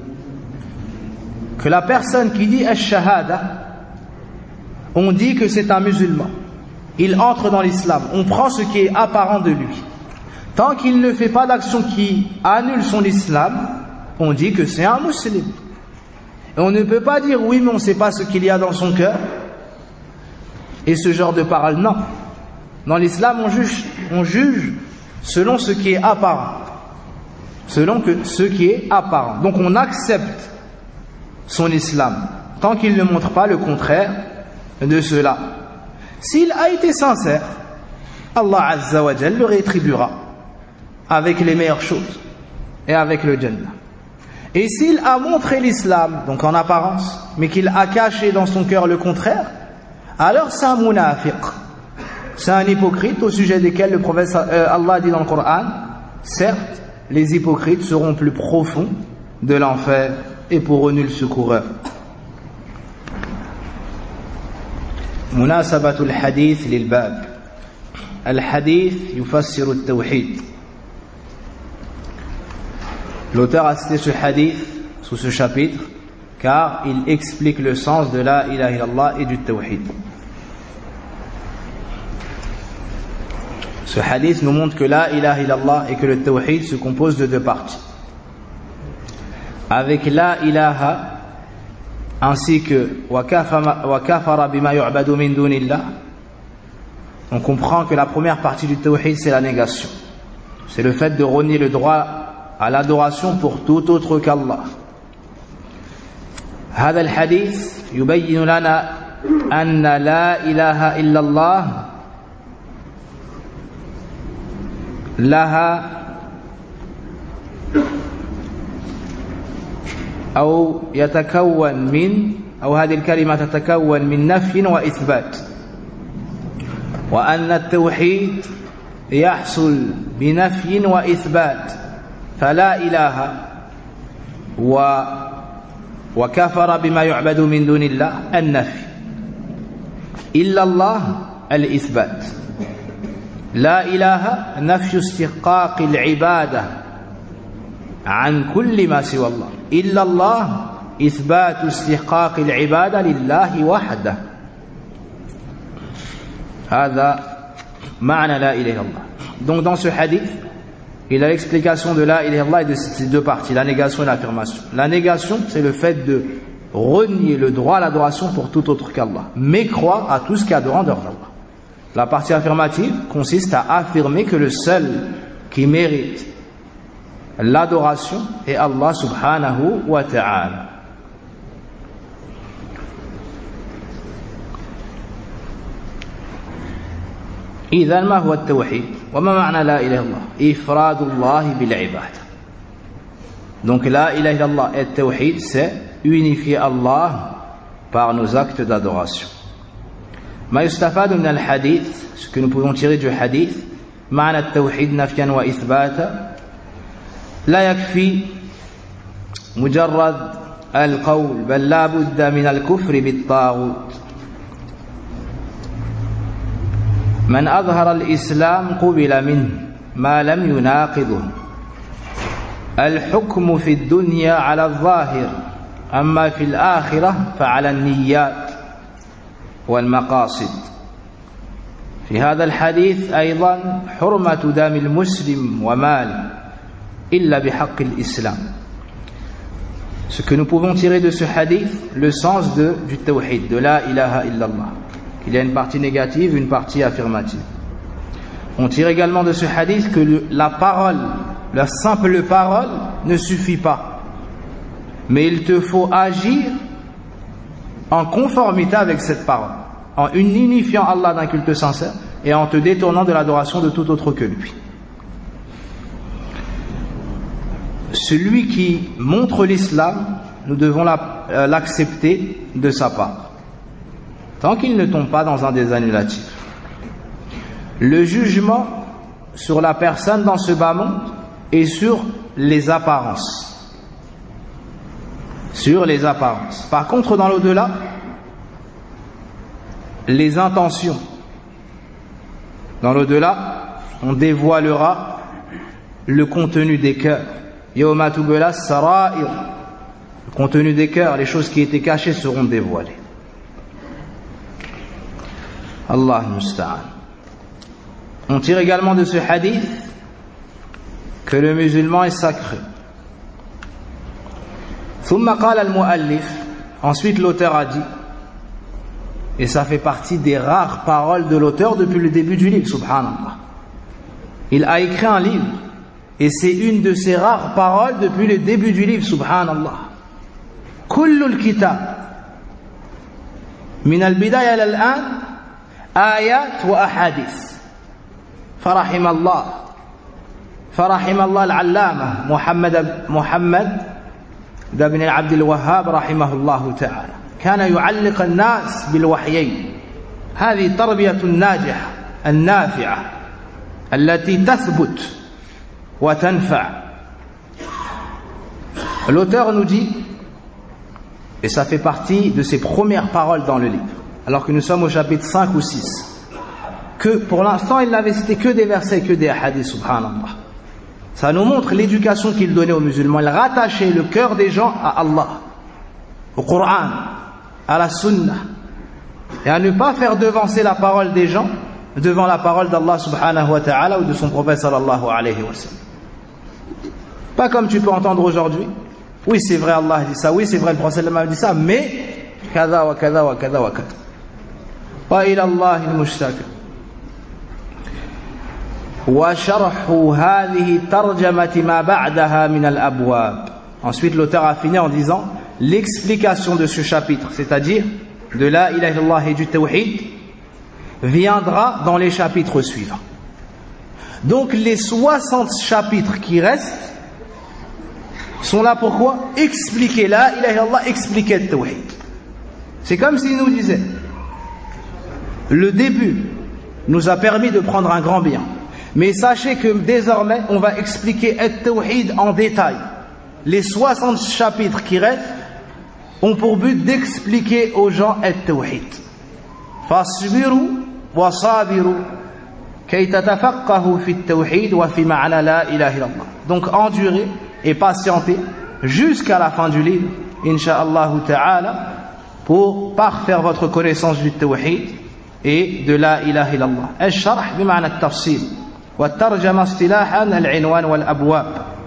que la personne qui dit Ash-Shahada, on dit que c'est un musulman, il entre dans l'islam, on prend ce qui est apparent de lui. Tant qu'il ne fait pas d'action qui annule son islam, on dit que c'est un musulman. Et on ne peut pas dire oui mais on ne sait pas ce qu'il y a dans son cœur, et ce genre de parole. Non, dans l'islam on juge selon ce qui est apparent, ce qui est apparent. Donc on accepte son islam tant qu'il ne montre pas le contraire de cela. S'il a été sincère, Allah Azza wa Jal le rétribuera avec les meilleures choses et avec le Jannah. Et s'il a montré l'islam, donc en apparence, mais qu'il a caché dans son cœur le contraire, alors c'est un munafiq, c'est un hypocrite au sujet desquels le prophète Allah dit dans le Coran, certes, les hypocrites seront plus profonds de l'enfer et pour eux nul secoureur. مناسبة الحديث للباب. الحديث يفسر التوحيد. L'auteur a cité ce hadith sous ce chapitre car il explique le sens de la ilaha illallah et du tawhid. Ce hadith nous montre que la ilaha illallah et que le tawhid se composent de deux parties. Avec la ilaha ainsi que wa kafara bima yu'badu min dunillah, on comprend que la première partie du tawhid c'est la négation. C'est le fait de renier le droit à l'adoration pour tout autre qu'Allah. هذا الحديث يبين لنا أن لا إله إلا الله لها أو يتكون من أو هذه الكلمة تتكون من نفي وإثبات، وأن التوحيد يحصل بنفي وإثبات، فلا إله وكفر بما يعبد من دون الله النفي، إلا الله الإثبات. La ilaha nafyu istiqaq al-ibada an kulli ma siwa Allah. Illa Allah ithbat istiqaq al-ibada lillahi wahda. Hada ma'na la ilaha illallah. Donc dans ce hadith, il a l'explication de la ilaha illallah et de ces deux parties, la négation et l'affirmation. La négation, c'est le fait de renier le droit à l'adoration pour tout autre qu'Allah, mais croire à tout ce qui est adorant dehors d'Allah. La partie affirmative consiste à affirmer que le seul qui mérite l'adoration est Allah subhanahu wa ta'ala. إذا ما هو التوحيد وما معنى لا إله إلا الله إفراد الله بالعبادة. Donc la ilaha illallah et tawhid, c'est unifier Allah par nos actes d'adoration. ما يستفاد من الحديث, ce que nous pouvons tirer du hadith, معنى التوحيد نفيا وإثباتا, لا يكفي مجرد القول بل لا بد من الكفر بالطاغوت. من أظهر الإسلام قبل منه ما لم يناقضه. الحكم في الدنيا على الظاهر أما في الآخرة فعلى النيات والمقاصد. في هذا الحديث أيضا حرمة دم المسلم وماله إلا بحق الإسلام. Ce que nous pouvons tirer de ce hadith, le sens du tawhid, de la ilaha illallah. Il y a une partie négative, une partie affirmative. On tire également de ce hadith que la parole, la simple parole ne suffit pas. Mais il te faut agir en conformité avec cette parole, en unifiant Allah d'un culte sincère et en te détournant de l'adoration de tout autre que lui. Celui qui montre l'islam, nous devons l'accepter de sa part, tant qu'il ne tombe pas dans un des annulatifs. Le jugement sur la personne dans ce bas monde est sur les apparences. Sur les apparences. Par contre, dans l'au-delà, les intentions. Dans l'au-delà, on dévoilera le contenu des cœurs. Yawma tubla sarair. Le contenu des cœurs, les choses qui étaient cachées seront dévoilées. Allah musta'an. On tire également de ce hadith que le musulman est sacré. ثم قال المؤلف, ensuite l'auteur a dit, et ça fait partie des rares paroles de l'auteur depuis le début du livre, subhanallah. Il a écrit un livre et c'est une de ces rares paroles depuis le début du livre, subhanallah. كل الكتاب من البداية إلى الآن آيات وأحاديث. فرحم الله العلامة محمد بن عبد الوهاب رحمه الله تعالى كان يعلق الناس بالوحيين. هذه تربية الناجحة النافعة التي تثبت وتنفع. L'auteur nous dit, et ça fait partie de ses premières paroles dans le livre, alors que nous sommes au chapitre 5 ou 6, que pour l'instant il n'avait cité que des versets, que des hadiths, subhanallah. Ça nous montre l'éducation qu'il donnait aux musulmans. Il rattachait le cœur des gens à Allah, au Coran, à la Sunna, et à ne pas faire devancer la parole des gens devant la parole d'Allah subhanahu wa ta'ala ou de son prophète sallallahu alayhi wa sallam. Pas comme tu peux entendre aujourd'hui. Oui, c'est vrai, Allah dit ça. Oui, c'est vrai, le prophète sallallahu alayhi wa sallam dit ça. Mais kada wa kada wa kada wa kada. Wa ila Allah al-mushtaka. وشرح هذه الترجمة ما بعدها من الأبواب. Ensuite l'auteur a fini en disant l'explication de ce chapitre, c'est-à-dire de la ilaha illallah et du tawhid, viendra dans les chapitres suivants. Donc les 60 chapitres qui restent sont là pourquoi? Expliquer la ilaha illallah, expliquer le tawhid. C'est comme s'il nous disait, le début nous a permis de prendre un grand bien. Mais sachez que désormais, on va expliquer At-Tawhid en détail. Les 60 chapitres qui restent ont pour but d'expliquer aux gens At-Tawhid. Fasbiru wa sabiru كي تتفقهوا في التوحيد وفي معنى لا إله إلا الله. Donc endurez et patientez jusqu'à la fin du livre, Inch'Allah ta'ala, pour parfaire votre connaissance du tawhid et de la ilaha illallah. الشرح بمعنى التفصيل والترجمة اصطلاحا العنوان والأبواب.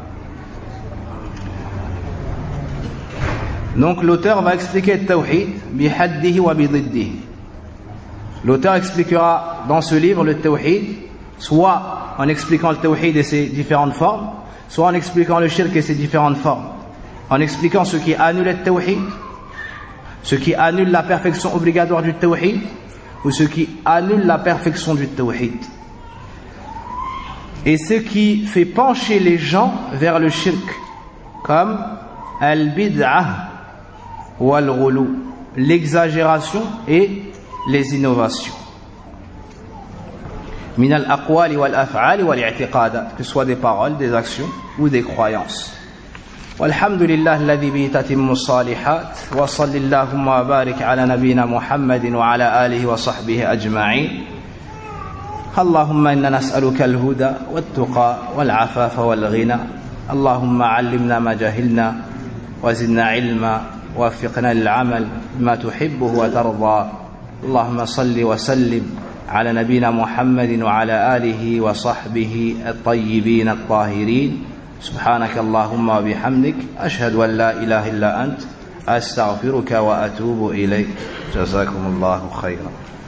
Donc l'auteur va expliquer le tawhid bihaddihi wa bididdihi. L'auteur expliquera dans ce livre le tawhid, soit en expliquant le tawhid et ses différentes formes, soit en expliquant le shirk et ses différentes formes, en expliquant ce qui annule le tawhid, ce qui annule la perfection obligatoire du tawhid, ou ce qui annule la perfection du tawhid, et ce qui fait pencher les gens vers le shirk, comme al-bid'ah ou al-ghulu, l'exagération et les innovations. Min al-aqwali wal-af'ali wal-i'tiqadat, que ce soit des paroles, des actions ou des croyances. والحمد لله الذي به تتم الصالحات وصل اللهم وبارك على نبينا محمد وعلى آله وصحبه أجمعين. اللهم إنا نسألك الهدى والتقى والعفاف والغنى. اللهم علمنا ما جهلنا وزدنا علما ووفقنا للعمل بما تحبه وترضى. اللهم صل وسلم على نبينا محمد وعلى آله وصحبه الطيبين الطاهرين. سبحانك اللهم وبحمدك أشهد أن لا إله إلا أنت أستغفرك وأتوب إليك. جزاكم الله خيرا.